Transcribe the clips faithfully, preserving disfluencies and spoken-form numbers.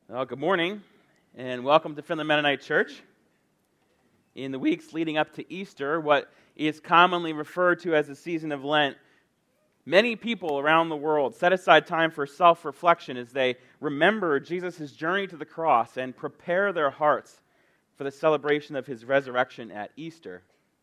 Well, good morning, and welcome to Finland Mennonite Church. In the weeks leading up to Easter, what is commonly referred to as the season of Lent, many people around the world set aside time for self-reflection as they remember Jesus' journey to the cross and prepare their hearts for the celebration of his resurrection at Easter.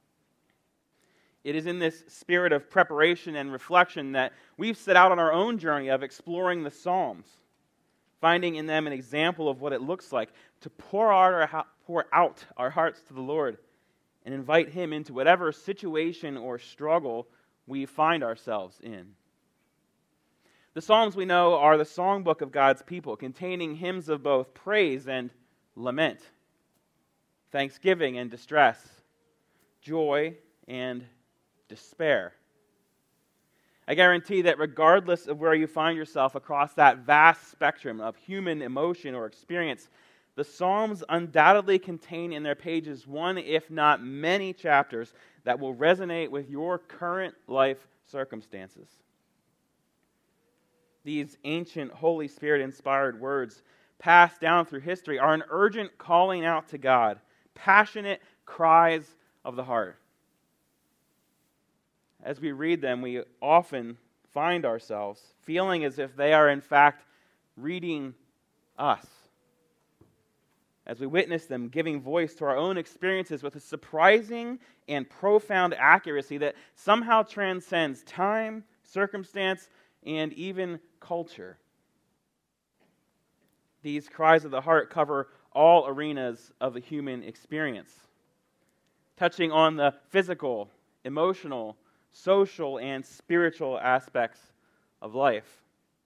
It is in this spirit of preparation and reflection that we've set out on our own journey of exploring the Psalms, finding in them an example of what it looks like to pour out our, pour out our hearts to the Lord and invite Him into whatever situation or struggle we find ourselves in. The Psalms, we know, are the songbook of God's people, containing hymns of both praise and lament, thanksgiving and distress, joy and despair. I guarantee that regardless of where you find yourself across that vast spectrum of human emotion or experience, the Psalms undoubtedly contain in their pages one, if not many, chapters that will resonate with your current life circumstances. These ancient Holy Spirit-inspired words passed down through history are an urgent calling out to God, passionate cries of the heart. As we read them, we often find ourselves feeling as if they are in fact reading us. As we witness them giving voice to our own experiences with a surprising and profound accuracy that somehow transcends time, circumstance, and even culture. These cries of the heart cover all arenas of the human experience, touching on the physical, emotional, social, and spiritual aspects of life.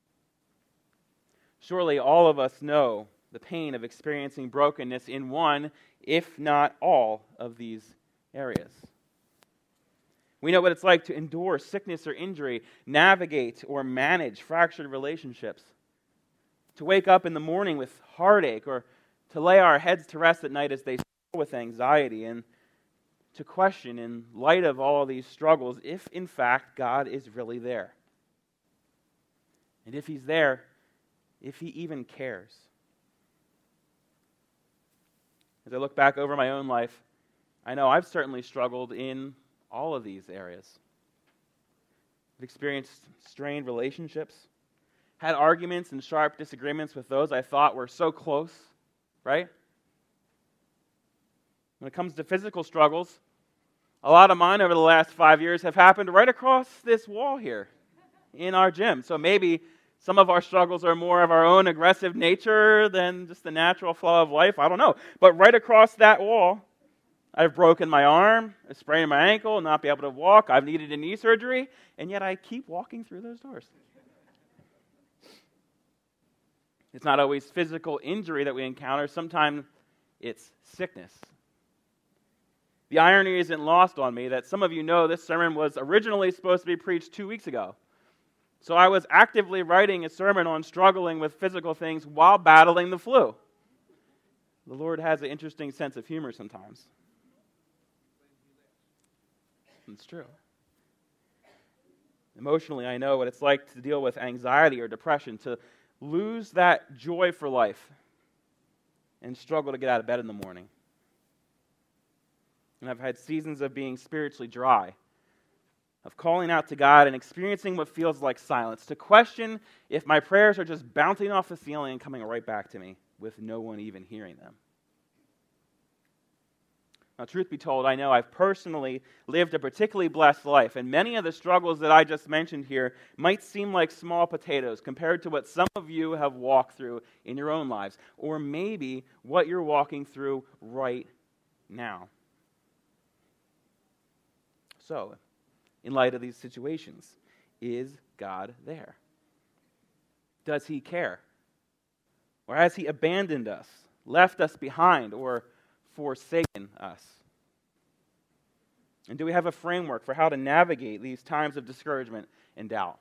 Surely all of us know the pain of experiencing brokenness in one, if not all, of these areas. We know what it's like to endure sickness or injury, navigate or manage fractured relationships, to wake up in the morning with heartache, or to lay our heads to rest at night as they struggle with anxiety, and to question, in light of all of these struggles, if in fact God is really there. And if He's there, if He even cares. As I look back over my own life, I know I've certainly struggled in all of these areas. I've experienced strained relationships, had arguments and sharp disagreements with those I thought were so close, right? When it comes to physical struggles, a lot of mine over the last five years have happened right across this wall here in our gym. So maybe some of our struggles are more of our own aggressive nature than just the natural flow of life. I don't know. But right across that wall, I've broken my arm, I've sprained my ankle, not be able to walk. I've needed a knee surgery, and yet I keep walking through those doors. It's not always physical injury that we encounter. Sometimes it's sickness. The irony isn't lost on me that some of you know this sermon was originally supposed to be preached two weeks ago. So I was actively writing a sermon on struggling with physical things while battling the flu. The Lord has an interesting sense of humor sometimes. It's true. Emotionally, I know what it's like to deal with anxiety or depression, to lose that joy for life and struggle to get out of bed in the morning. And I've had seasons of being spiritually dry, of calling out to God and experiencing what feels like silence, to question if my prayers are just bouncing off the ceiling and coming right back to me with no one even hearing them. Now, truth be told, I know I've personally lived a particularly blessed life, and many of the struggles that I just mentioned here might seem like small potatoes compared to what some of you have walked through in your own lives, or maybe what you're walking through right now. So, in light of these situations, is God there? Does He care? Or has He abandoned us, left us behind, or forsaken us? And do we have a framework for how to navigate these times of discouragement and doubt?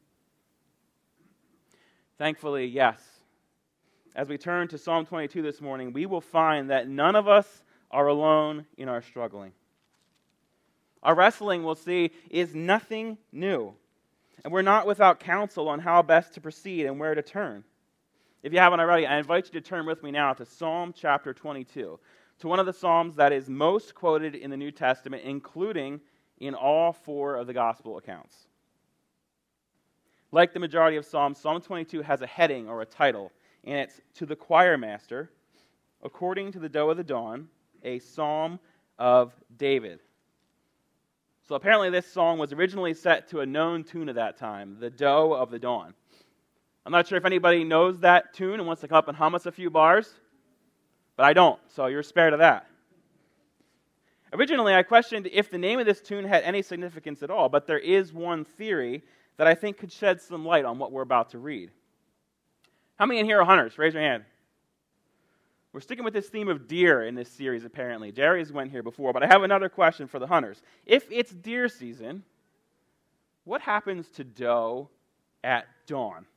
Thankfully, yes. As we turn to Psalm twenty-two this morning, we will find that none of us are alone in our struggling. Our wrestling, we'll see, is nothing new. And we're not without counsel on how best to proceed and where to turn. If you haven't already, I invite you to turn with me now to Psalm chapter twenty-two, to one of the Psalms that is most quoted in the New Testament, including in all four of the gospel accounts. Like the majority of Psalms, Psalm twenty-two has a heading or a title, and it's "To the Choir Master, according to the doe of the dawn, a psalm of David." So apparently this song was originally set to a known tune at that time, the Doe of the Dawn. I'm not sure if anybody knows that tune and wants to come up and hum us a few bars, but I don't, so you're spared of that. Originally, I questioned if the name of this tune had any significance at all, but there is one theory that I think could shed some light on what we're about to read. How many in here are hunters? Raise your hand. We're sticking with this theme of deer in this series, apparently. Jerry's went here before, but I have another question for the hunters. If it's deer season, what happens to doe at dawn?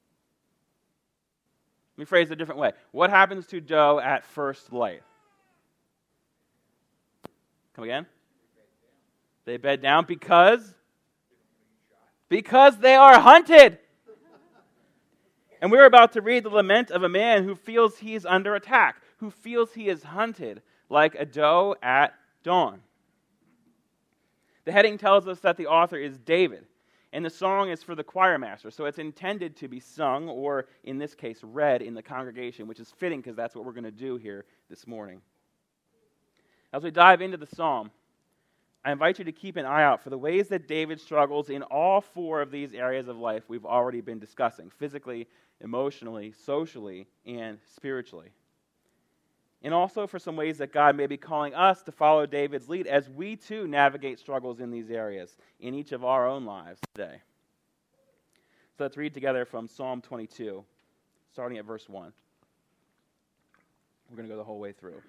Let me phrase it a different way. What happens to doe at first light? Come again? They bed down because? Because they are hunted. And we're about to read the lament of a man who feels he is under attack, who feels he is hunted like a doe at dawn. The heading tells us that the author is David, and the song is for the choir master, so it's intended to be sung, or in this case, read in the congregation, which is fitting because that's what we're going to do here this morning. As we dive into the psalm, I invite you to keep an eye out for the ways that David struggles in all four of these areas of life we've already been discussing: physically, emotionally, socially, and spiritually. And also for some ways that God may be calling us to follow David's lead as we too navigate struggles in these areas in each of our own lives today. So let's read together from Psalm twenty-two, starting at verse one. We're going to go the whole way through.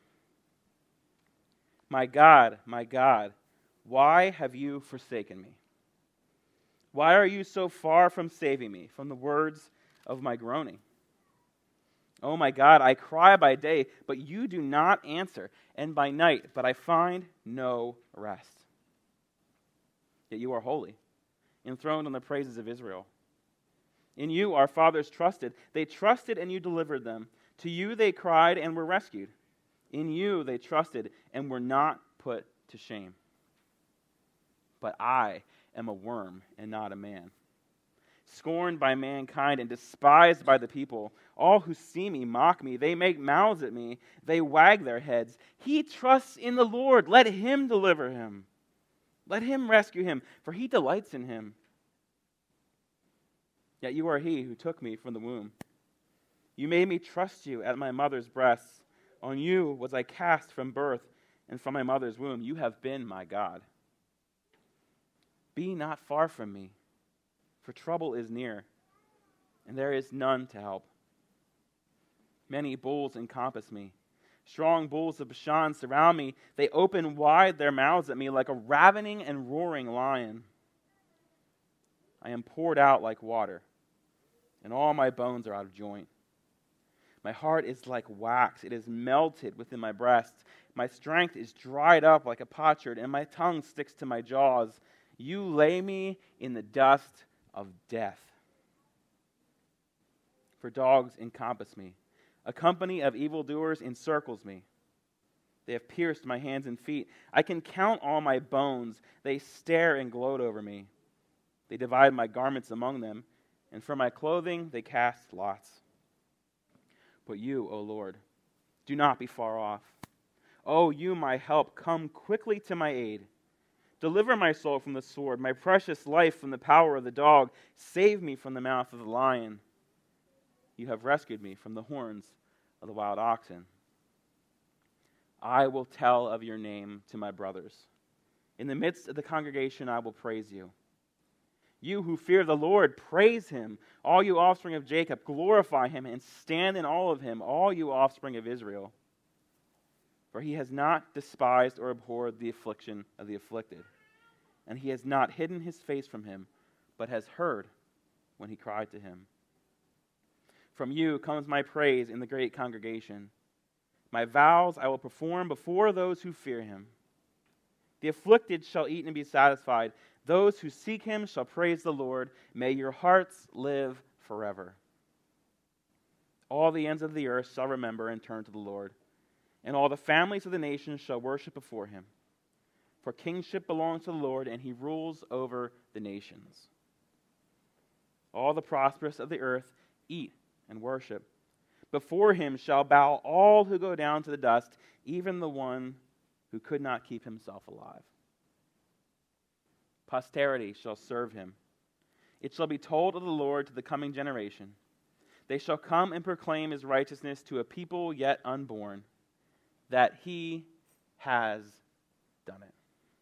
My God, my God, why have you forsaken me? Why are you so far from saving me from the words of my groaning? Oh my God, I cry by day, but you do not answer, and by night, but I find no rest. Yet you are holy, enthroned on the praises of Israel. In you our fathers trusted. They trusted and you delivered them. To you they cried and were rescued. In you they trusted and were not put to shame. But I am a worm and not a man, scorned by mankind and despised by the people. All who see me mock me. They make mouths at me. They wag their heads. He trusts in the Lord. Let him deliver him. Let him rescue him, for he delights in him. Yet you are he who took me from the womb. You made me trust you at my mother's breasts. On you was I cast from birth, and from my mother's womb you have been my God. Be not far from me, for trouble is near, and there is none to help. Many bulls encompass me. Strong bulls of Bashan surround me. They open wide their mouths at me like a ravening and roaring lion. I am poured out like water, and all my bones are out of joint. My heart is like wax. It is melted within my breast. My strength is dried up like a potsherd, and my tongue sticks to my jaws. You lay me in the dust of death. For dogs encompass me. A company of evildoers encircles me. They have pierced my hands and feet. I can count all my bones. They stare and gloat over me. They divide my garments among them, and for my clothing they cast lots. But you, O Lord, do not be far off. O you, my help, come quickly to my aid. Deliver my soul from the sword, my precious life from the power of the dog. Save me from the mouth of the lion. You have rescued me from the horns of the wild oxen. I will tell of your name to my brothers. In the midst of the congregation I will praise you. You who fear the Lord, praise him. All you offspring of Jacob, glorify him and stand in awe of him, all you offspring of Israel. For he has not despised or abhorred the affliction of the afflicted, and he has not hidden his face from him, but has heard when he cried to him. From you comes my praise in the great congregation. My vows I will perform before those who fear him. The afflicted shall eat and be satisfied. Those who seek him shall praise the Lord. May your hearts live forever. All the ends of the earth shall remember and turn to the Lord, and all the families of the nations shall worship before him. For kingship belongs to the Lord, and he rules over the nations. All the prosperous of the earth eat and worship. Before him shall bow all who go down to the dust, even the one who could not keep himself alive. Posterity shall serve him. It shall be told of the Lord to the coming generation. They shall come and proclaim his righteousness to a people yet unborn, that he has done it.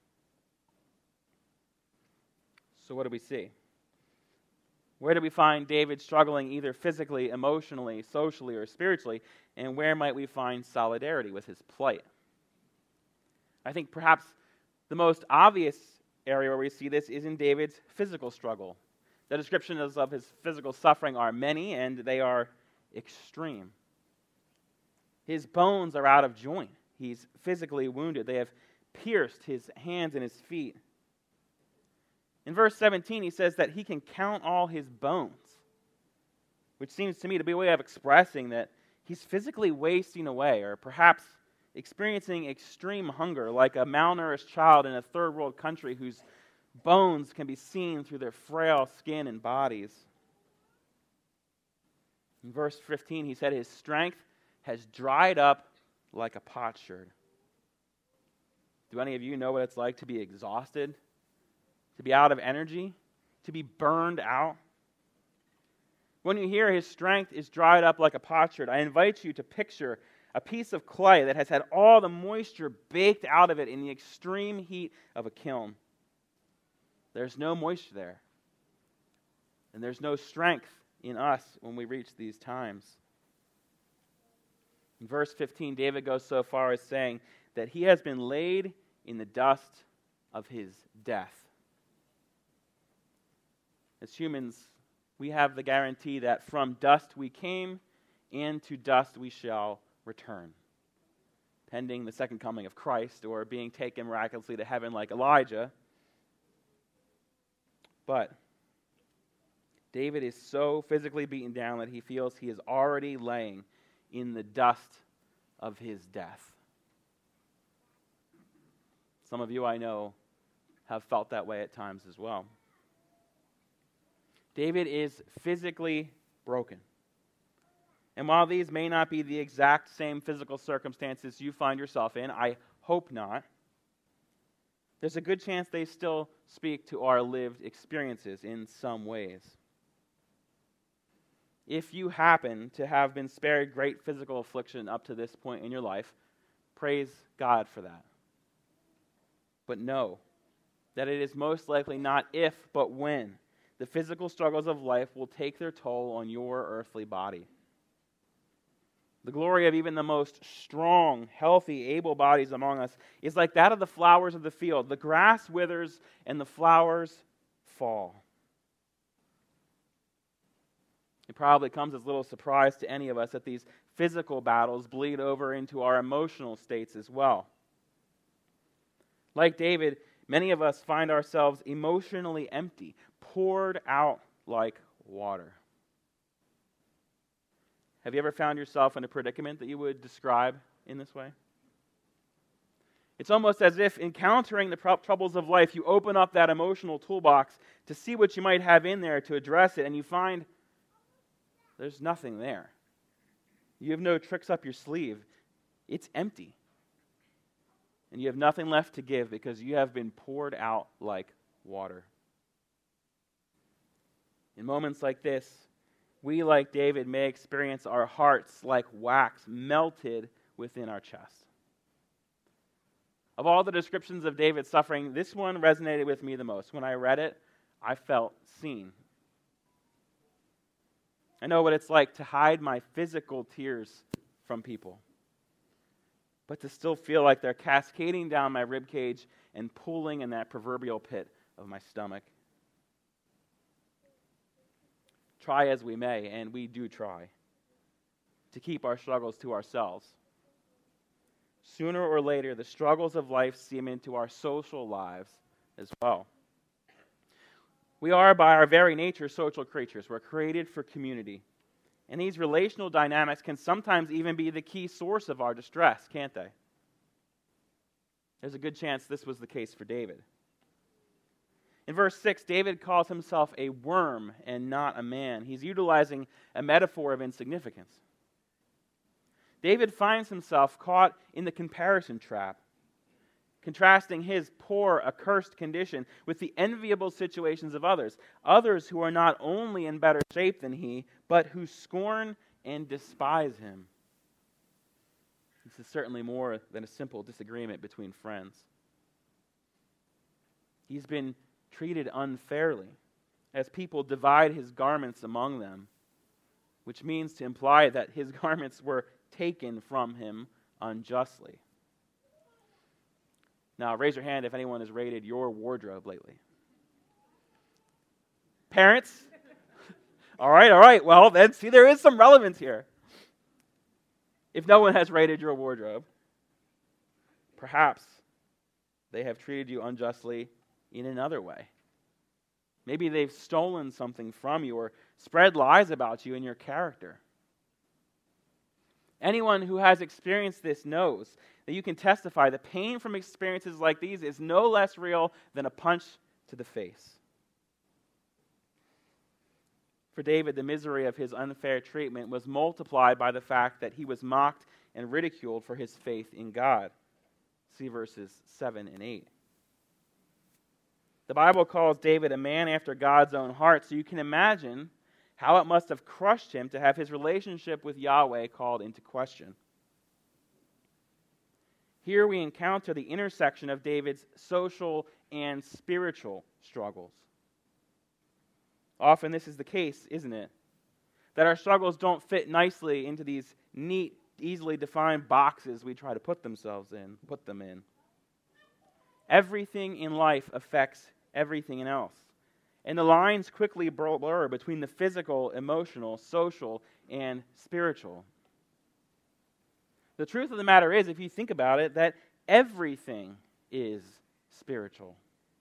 So what do we see? Where do we find David struggling either physically, emotionally, socially, or spiritually? And where might we find solidarity with his plight? I think perhaps the most obvious area where we see this is in David's physical struggle. The descriptions of his physical suffering are many, and they are extreme. His bones are out of joint. He's physically wounded. They have pierced his hands and his feet. In verse seventeen, he says that he can count all his bones, which seems to me to be a way of expressing that he's physically wasting away, or perhaps experiencing extreme hunger, like a malnourished child in a third world country whose bones can be seen through their frail skin and bodies. In verse fifteen, he said his strength has dried up like a potsherd. Do any of you know what it's like to be exhausted? To be out of energy? To be burned out? When you hear his strength is dried up like a potsherd, I invite you to picture a piece of clay that has had all the moisture baked out of it in the extreme heat of a kiln. There's no moisture there. And there's no strength in us when we reach these times. In verse fifteen, David goes so far as saying that he has been laid in the dust of his death. As humans, we have the guarantee that from dust we came, and to dust we shall return, pending the second coming of Christ or being taken miraculously to heaven like Elijah. But David is so physically beaten down that he feels he is already laying in the dust of his death. Some of you I know have felt that way at times as well. David is physically broken. And while these may not be the exact same physical circumstances you find yourself in, I hope not, there's a good chance they still speak to our lived experiences in some ways. If you happen to have been spared great physical affliction up to this point in your life, praise God for that. But know that it is most likely not if, but when the physical struggles of life will take their toll on your earthly body. The glory of even the most strong, healthy, able bodies among us is like that of the flowers of the field. The grass withers and the flowers fall. It probably comes as little surprise to any of us that these physical battles bleed over into our emotional states as well. Like David, many of us find ourselves emotionally empty, poured out like water. Have you ever found yourself in a predicament that you would describe in this way? It's almost as if encountering the troubles of life, you open up that emotional toolbox to see what you might have in there to address it, and you find there's nothing there. You have no tricks up your sleeve. It's empty. And you have nothing left to give because you have been poured out like water. In moments like this, we, like David, may experience our hearts like wax melted within our chest. Of all the descriptions of David's suffering, this one resonated with me the most. When I read it, I felt seen. I know what it's like to hide my physical tears from people, but to still feel like they're cascading down my ribcage and pooling in that proverbial pit of my stomach. Try as we may, and we do try, to keep our struggles to ourselves. Sooner or later, the struggles of life seep into our social lives as well. We are, by our very nature, social creatures. We're created for community. And these relational dynamics can sometimes even be the key source of our distress, can't they? There's a good chance this was the case for David. In verse six, David calls himself a worm and not a man. He's utilizing a metaphor of insignificance. David finds himself caught in the comparison trap, contrasting his poor, accursed condition with the enviable situations of others, others who are not only in better shape than he, but who scorn and despise him. This is certainly more than a simple disagreement between friends. He's been treated unfairly as people divide his garments among them, which means to imply that his garments were taken from him unjustly. Now, raise your hand if anyone has raided your wardrobe lately. Parents? all right, all right. Well, then, see, there is some relevance here. If no one has raided your wardrobe, perhaps they have treated you unjustly in another way. Maybe they've stolen something from you or spread lies about you and your character. Anyone who has experienced this knows that you can testify the pain from experiences like these is no less real than a punch to the face. For David, the misery of his unfair treatment was multiplied by the fact that he was mocked and ridiculed for his faith in God. See verses seven and eight. The Bible calls David a man after God's own heart, so you can imagine how it must have crushed him to have his relationship with Yahweh called into question. Here we encounter the intersection of David's social and spiritual struggles. Often this is the case, isn't it? That our struggles don't fit nicely into these neat, easily defined boxes we try to put themselves in, put them in. Everything in life affects everything else. And the lines quickly blur between the physical, emotional, social, and spiritual. The truth of the matter is, if you think about it, that everything is spiritual.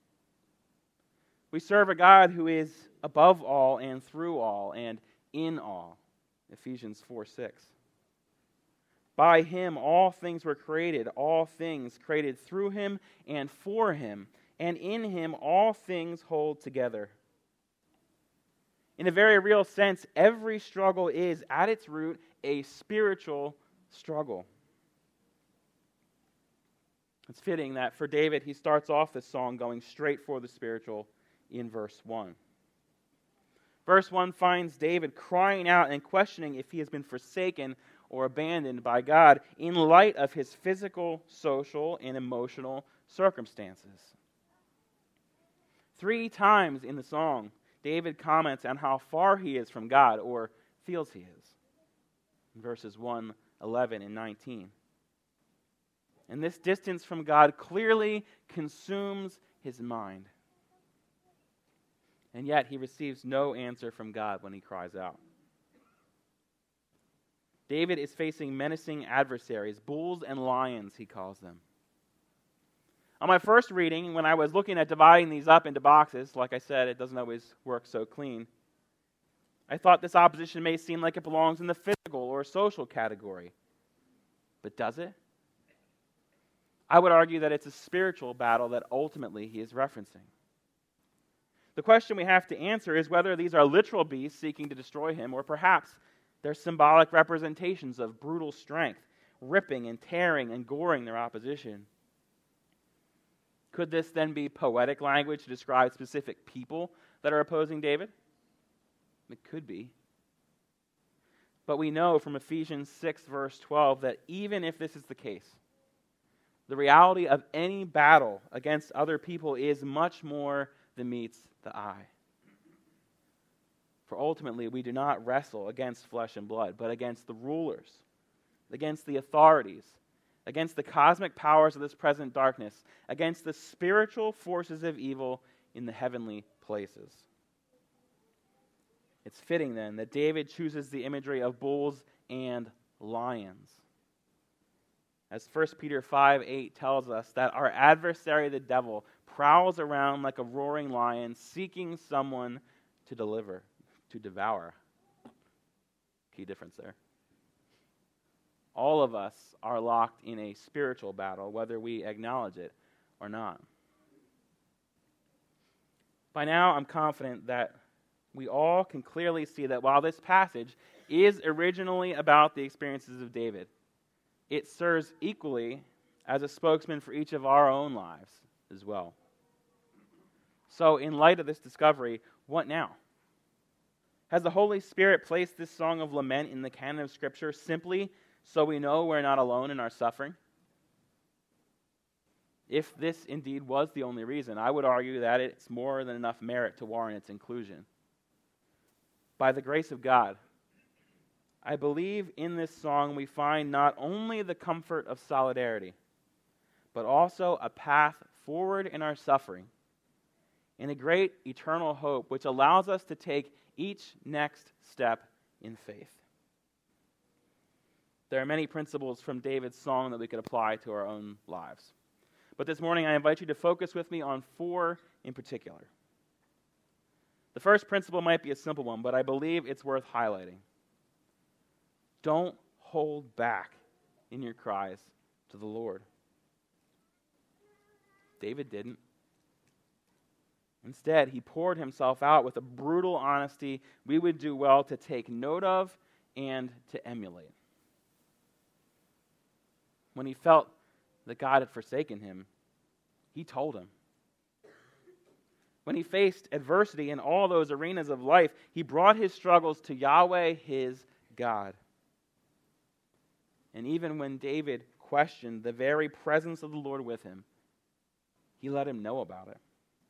We serve a God who is above all and through all and in all. Ephesians four six. By him all things were created, all things created through him and for him, and in him all things hold together. In a very real sense, every struggle is, at its root, a spiritual struggle. It's fitting that for David, he starts off this song going straight for the spiritual in verse one. Verse one finds David crying out and questioning if he has been forsaken or abandoned by God in light of his physical, social, and emotional circumstances. Three times in the song, David comments on how far he is from God, or feels he is, in verses one, eleven, and nineteen. And this distance from God clearly consumes his mind. And yet he receives no answer from God when he cries out. David is facing menacing adversaries, bulls and lions, he calls them. On my first reading, when I was looking at dividing these up into boxes, like I said, it doesn't always work so clean, I thought this opposition may seem like it belongs in the physical or social category. But does it? I would argue that it's a spiritual battle that ultimately he is referencing. The question we have to answer is whether these are literal beasts seeking to destroy him, or perhaps they're symbolic representations of brutal strength, ripping and tearing and goring their opposition. Could this then be poetic language to describe specific people that are opposing David? It could be. But we know from Ephesians six, verse twelve, that even if this is the case, the reality of any battle against other people is much more than meets the eye. For ultimately, we do not wrestle against flesh and blood, but against the rulers, against the authorities, against the cosmic powers of this present darkness, against the spiritual forces of evil in the heavenly places. It's fitting then that David chooses the imagery of bulls and lions. As First Peter five eight tells us, that our adversary the devil prowls around like a roaring lion, seeking someone to deliver, to devour. Key difference there. All of us are locked in a spiritual battle, whether we acknowledge it or not. By now, I'm confident that we all can clearly see that while this passage is originally about the experiences of David, it serves equally as a spokesman for each of our own lives as well. So, in light of this discovery, what now? Has the Holy Spirit placed this song of lament in the canon of Scripture simply so we know we're not alone in our suffering? If this indeed was the only reason, I would argue that it's more than enough merit to warrant its inclusion. By the grace of God, I believe in this song we find not only the comfort of solidarity, but also a path forward in our suffering, and a great eternal hope which allows us to take each next step in faith. There are many principles from David's song that we could apply to our own lives. But this morning I invite you to focus with me on four in particular. The first principle might be a simple one, but I believe it's worth highlighting. Don't hold back in your cries to the Lord. David didn't. Instead, he poured himself out with a brutal honesty we would do well to take note of and to emulate. When he felt that God had forsaken him, he told him. When he faced adversity in all those arenas of life, he brought his struggles to Yahweh, his God. And even when David questioned the very presence of the Lord with him, he let him know about it.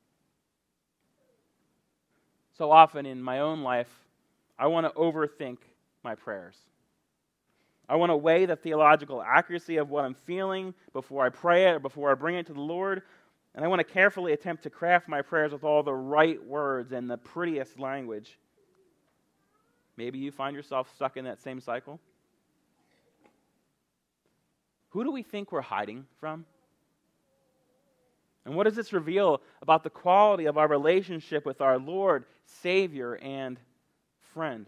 So often in my own life, I want to overthink my prayers. I want to weigh the theological accuracy of what I'm feeling before I pray it or before I bring it to the Lord. And I want to carefully attempt to craft my prayers with all the right words and the prettiest language. Maybe you find yourself stuck in that same cycle. Who do we think we're hiding from? And what does this reveal about the quality of our relationship with our Lord, Savior, and friend?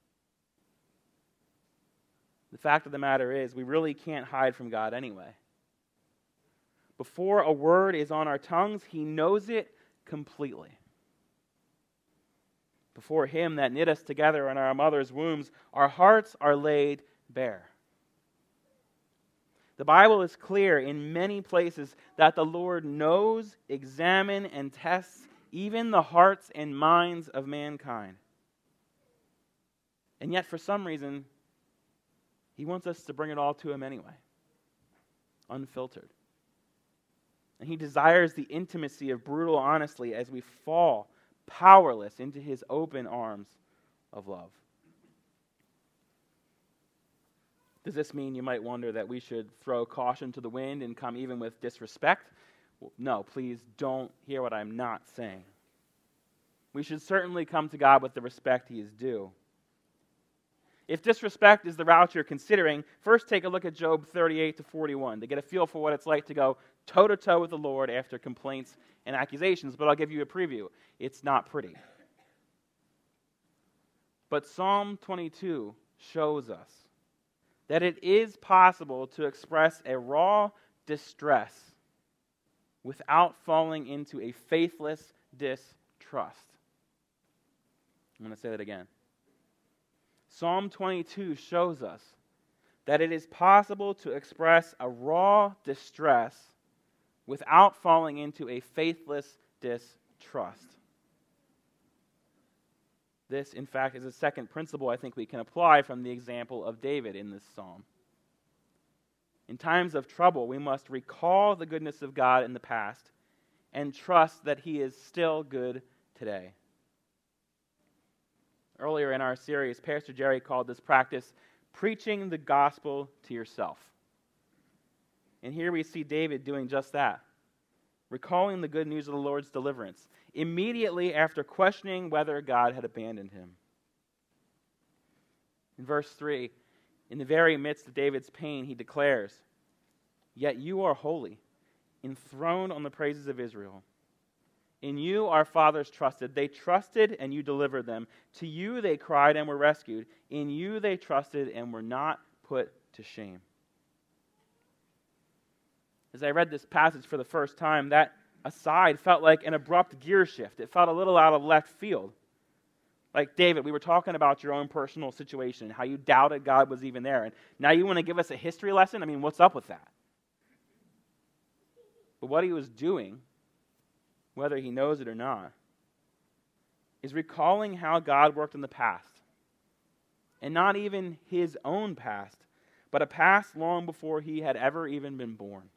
The fact of the matter is, we really can't hide from God anyway. Before a word is on our tongues, He knows it completely. Before Him that knit us together in our mother's wombs, our hearts are laid bare. The Bible is clear in many places that the Lord knows, examines, and tests even the hearts and minds of mankind. And yet, for some reason, He wants us to bring it all to Him anyway, unfiltered. And He desires the intimacy of brutal honesty as we fall powerless into His open arms of love. Does this mean, you might wonder, that we should throw caution to the wind and come even with disrespect? Well, no, please don't hear what I'm not saying. We should certainly come to God with the respect He is due. If disrespect is the route you're considering, first take a look at Job thirty-eight to forty-one to get a feel for what it's like to go toe-to-toe with the Lord after complaints and accusations. But I'll give you a preview. It's not pretty. But Psalm twenty-two shows us that it is possible to express a raw distress without falling into a faithless distrust. I'm going to say that again. Psalm twenty-two shows us that it is possible to express a raw distress without falling into a faithless distrust. This, in fact, is a second principle I think we can apply from the example of David in this psalm. In times of trouble, we must recall the goodness of God in the past and trust that He is still good today. Earlier in our series, Pastor Jerry called this practice preaching the gospel to yourself. And here we see David doing just that, recalling the good news of the Lord's deliverance, immediately after questioning whether God had abandoned him. In verse three, in the very midst of David's pain, he declares, "Yet you are holy, enthroned on the praises of Israel. In you our fathers trusted. They trusted and you delivered them. To you they cried and were rescued. In you they trusted and were not put to shame. As I read this passage for the first time, that aside felt like an abrupt gear shift. It felt a little out of left field. Like, David, we were talking about your own personal situation, how you doubted God was even there. And now you want to give us a history lesson? I mean, what's up with that? But what he was doing, whether he knows it or not, is recalling how God worked in the past. And not even his own past, but a past long before he had ever even been born.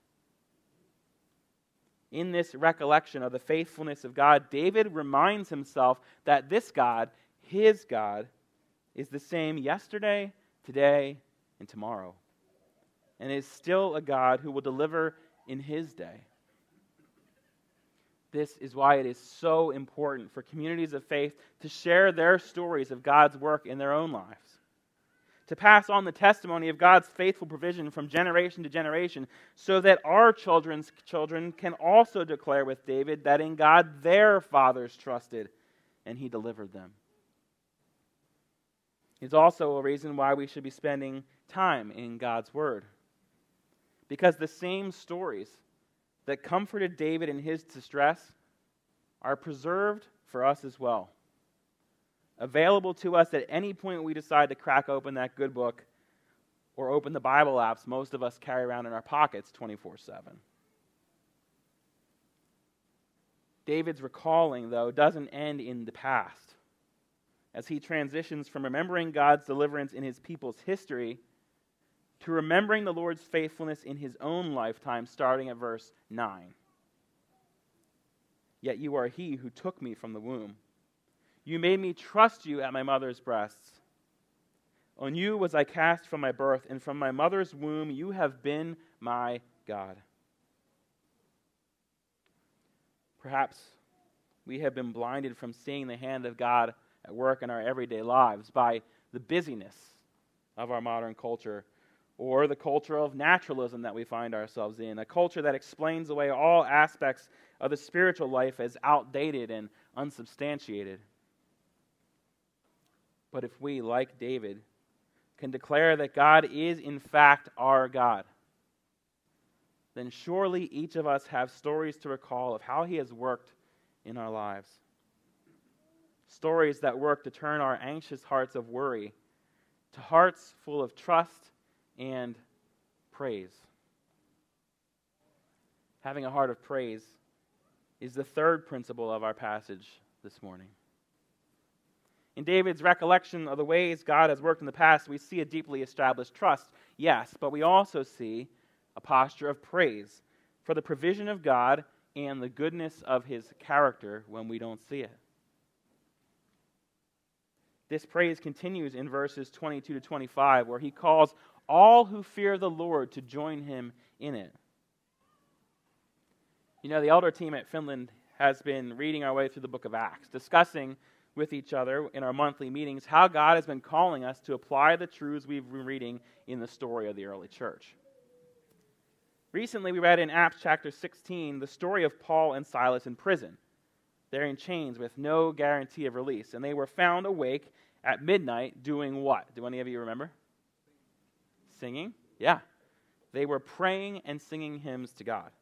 In this recollection of the faithfulness of God, David reminds himself that this God, his God, is the same yesterday, today, and tomorrow, and is still a God who will deliver in his day. This is why it is so important for communities of faith to share their stories of God's work in their own lives, to pass on the testimony of God's faithful provision from generation to generation, so that our children's children can also declare with David that in God their fathers trusted and he delivered them. It's also a reason why we should be spending time in God's Word. Because the same stories that comforted David in his distress are preserved for us as well. Available to us at any point we decide to crack open that good book or open the Bible apps most of us carry around in our pockets twenty-four seven. David's recalling, though, doesn't end in the past. As he transitions from remembering God's deliverance in his people's history to remembering the Lord's faithfulness in his own lifetime, starting at verse nine. Yet you are he who took me from the womb. You made me trust you at my mother's breasts. On you was I cast from my birth, and from my mother's womb you have been my God. Perhaps we have been blinded from seeing the hand of God at work in our everyday lives by the busyness of our modern culture, or the culture of naturalism that we find ourselves in, a culture that explains away all aspects of the spiritual life as outdated and unsubstantiated. But if we, like David, can declare that God is in fact our God, then surely each of us have stories to recall of how he has worked in our lives. Stories that work to turn our anxious hearts of worry to hearts full of trust and praise. Having a heart of praise is the third principle of our passage this morning. In David's recollection of the ways God has worked in the past, we see a deeply established trust, yes, but we also see a posture of praise for the provision of God and the goodness of his character when we don't see it. This praise continues in verses twenty-two to twenty-five, where he calls all who fear the Lord to join him in it. You know, the elder team at Finland has been reading our way through the book of Acts, discussing with each other in our monthly meetings how God has been calling us to apply the truths we've been reading in the story of the early church. Recently, we read in Acts chapter sixteen the story of Paul and Silas in prison. They're in chains with no guarantee of release, and they were found awake at midnight doing what? Do any of you remember? Singing? Yeah. They were praying and singing hymns to God.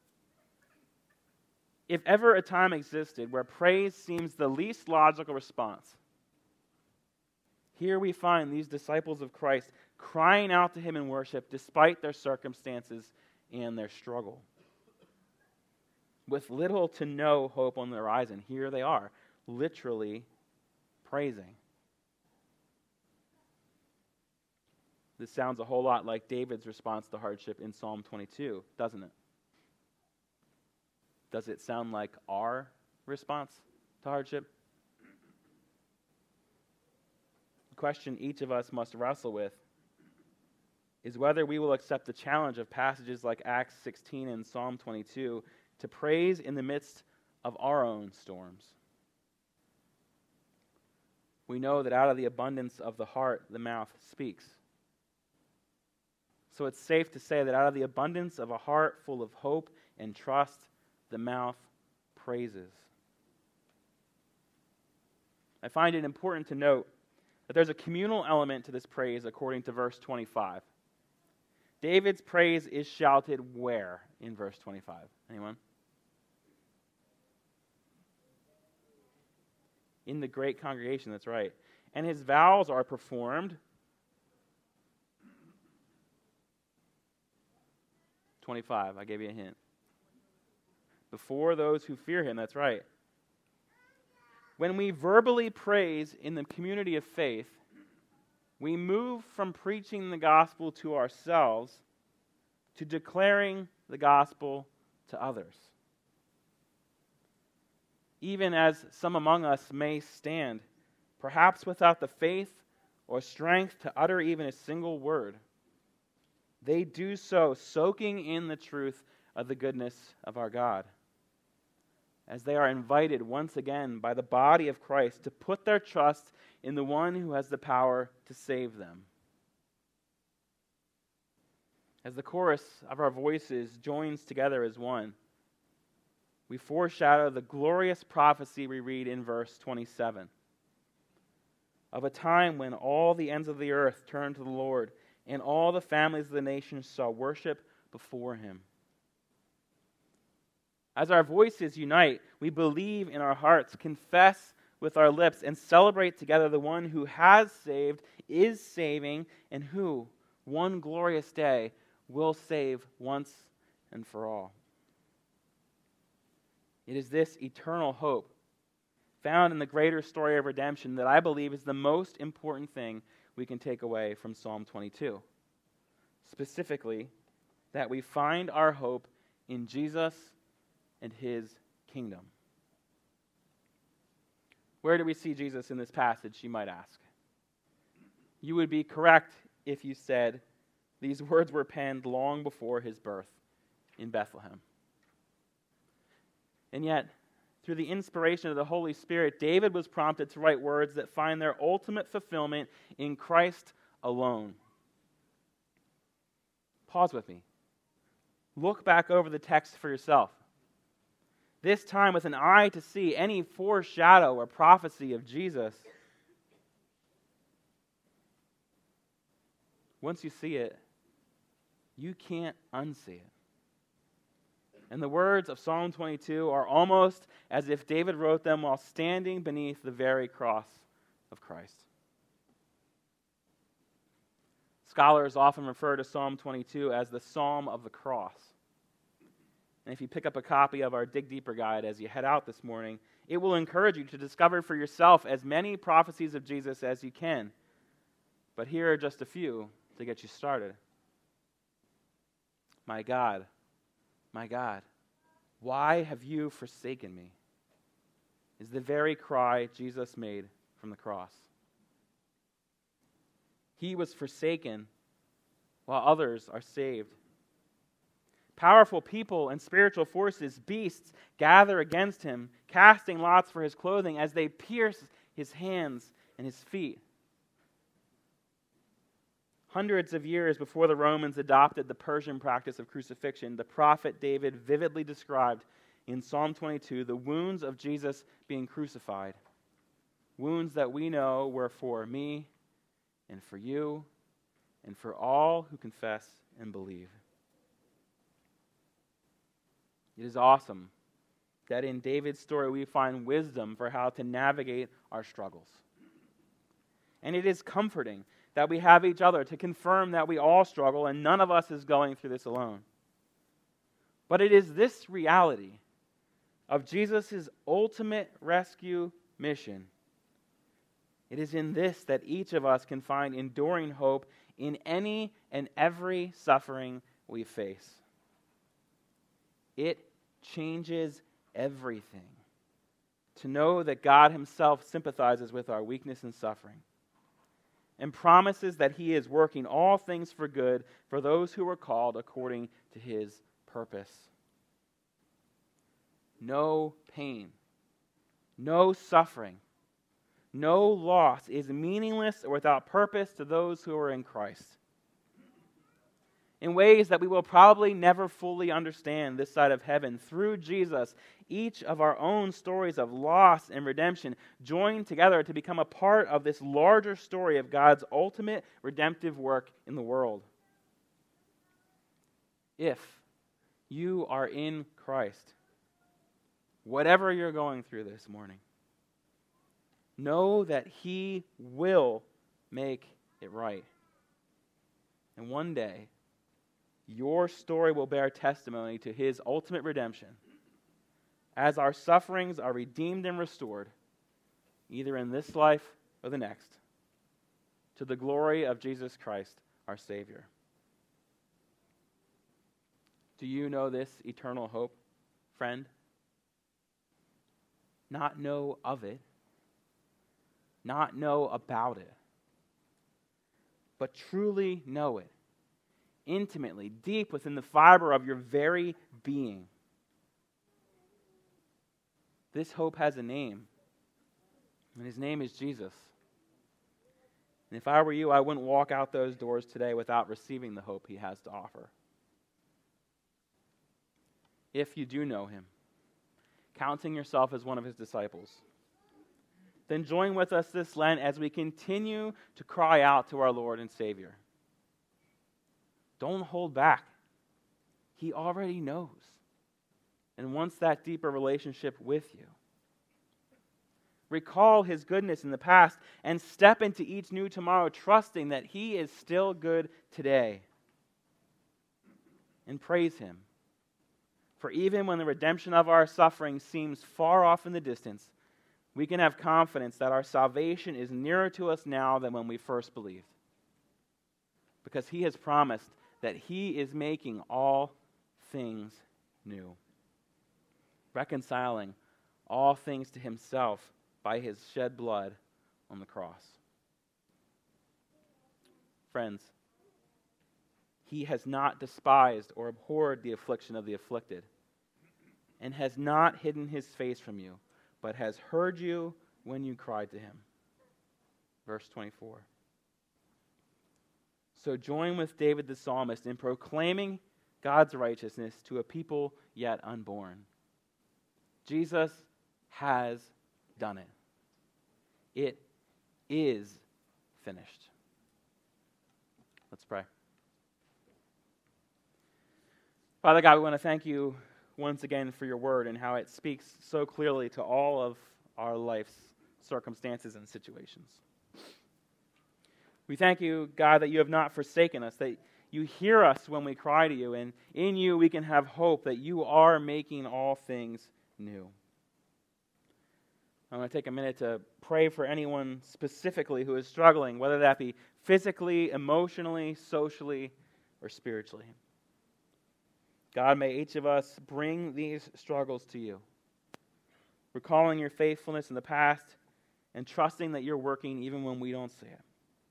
If ever a time existed where praise seems the least logical response, here we find these disciples of Christ crying out to him in worship despite their circumstances and their struggle. With little to no hope on the horizon, here they are, literally praising. This sounds a whole lot like David's response to hardship in Psalm twenty-two, doesn't it? Does it sound like our response to hardship? The question each of us must wrestle with is whether we will accept the challenge of passages like Acts sixteen and Psalm twenty-two to praise in the midst of our own storms. We know that out of the abundance of the heart, the mouth speaks. So it's safe to say that out of the abundance of a heart full of hope and trust, the mouth praises. I find it important to note that there's a communal element to this praise according to verse twenty-five. David's praise is shouted where in verse twenty-five? Anyone? In the great congregation, that's right. And his vows are performed. twenty-five, I gave you a hint. Before those who fear him, that's right. When we verbally praise in the community of faith, we move from preaching the gospel to ourselves to declaring the gospel to others. Even as some among us may stand, perhaps without the faith or strength to utter even a single word, they do so soaking in the truth of the goodness of our God, as they are invited once again by the body of Christ to put their trust in the one who has the power to save them. As the chorus of our voices joins together as one, we foreshadow the glorious prophecy we read in verse twenty-seven of a time when all the ends of the earth turned to the Lord and all the families of the nations shall worship before him. As our voices unite, we believe in our hearts, confess with our lips, and celebrate together the one who has saved, is saving, and who, one glorious day, will save once and for all. It is this eternal hope found in the greater story of redemption that I believe is the most important thing we can take away from Psalm twenty-two. Specifically, that we find our hope in Jesus and his kingdom. Where do we see Jesus in this passage, you might ask? You would be correct if you said these words were penned long before his birth in Bethlehem. And yet, through the inspiration of the Holy Spirit, David was prompted to write words that find their ultimate fulfillment in Christ alone. Pause with me. Look back over the text for yourself. This time with an eye to see any foreshadow or prophecy of Jesus. Once you see it, you can't unsee it. And the words of Psalm twenty-two are almost as if David wrote them while standing beneath the very cross of Christ. Scholars often refer to Psalm twenty-two as the Psalm of the Cross. And if you pick up a copy of our Dig Deeper guide as you head out this morning, it will encourage you to discover for yourself as many prophecies of Jesus as you can. But here are just a few to get you started. My God, my God, why have you forsaken me? Is the very cry Jesus made from the cross. He was forsaken while others are saved. Powerful people and spiritual forces, beasts, gather against him, casting lots for his clothing as they pierce his hands and his feet. Hundreds of years before the Romans adopted the Persian practice of crucifixion, the prophet David vividly described in Psalm twenty-two the wounds of Jesus being crucified. Wounds that we know were for me and for you and for all who confess and believe. It is awesome that in David's story we find wisdom for how to navigate our struggles. And it is comforting that we have each other to confirm that we all struggle and none of us is going through this alone. But it is this reality of Jesus' ultimate rescue mission. It is in this that each of us can find enduring hope in any and every suffering we face. It changes everything to know that God himself sympathizes with our weakness and suffering and promises that he is working all things for good for those who are called according to his purpose. No pain, no suffering, no loss is meaningless or without purpose to those who are in Christ. in ways that we will probably never fully understand this side of heaven. Through Jesus, each of our own stories of loss and redemption join together to become a part of this larger story of God's ultimate redemptive work in the world. If you are in Christ, whatever you're going through this morning, know that He will make it right. And one day, your story will bear testimony to His ultimate redemption as our sufferings are redeemed and restored, either in this life or the next, to the glory of Jesus Christ, our Savior. Do you know this eternal hope, friend? Not know of it, not know about it, but truly know it, intimately, deep within the fiber of your very being. This hope has a name, and His name is Jesus. And if I were you, I wouldn't walk out those doors today without receiving the hope He has to offer. If you do know Him, counting yourself as one of His disciples, then join with us this Lent as we continue to cry out to our Lord and Savior. Don't hold back. He already knows and wants that deeper relationship with you. Recall His goodness in the past and step into each new tomorrow trusting that He is still good today. And praise Him. For even when the redemption of our suffering seems far off in the distance, we can have confidence that our salvation is nearer to us now than when we first believed. Because He has promised that He is making all things new, reconciling all things to Himself by His shed blood on the cross. Friends, He has not despised or abhorred the affliction of the afflicted, and has not hidden His face from you, but has heard you when you cried to Him. Verse twenty-four. So join with David the psalmist in proclaiming God's righteousness to a people yet unborn. Jesus has done it. It is finished. Let's pray. Father God, we want to thank You once again for Your word and how it speaks so clearly to all of our life's circumstances and situations. We thank You, God, that You have not forsaken us, that You hear us when we cry to You, and in You we can have hope that You are making all things new. I want to take a minute to pray for anyone specifically who is struggling, whether that be physically, emotionally, socially, or spiritually. God, may each of us bring these struggles to You, recalling Your faithfulness in the past and trusting that You're working even when we don't see it.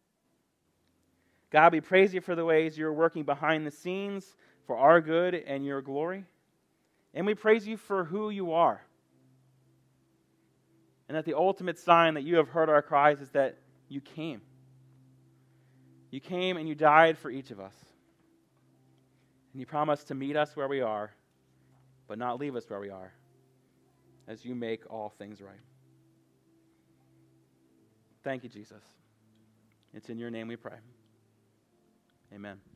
God, we praise You for the ways You're working behind the scenes for our good and Your glory. And we praise You for who You are. And that the ultimate sign that You have heard our cries is that You came. You came and You died for each of us. And You promised to meet us where we are, but not leave us where we are, as You make all things right. Thank You, Jesus. It's in Your name we pray. Amen.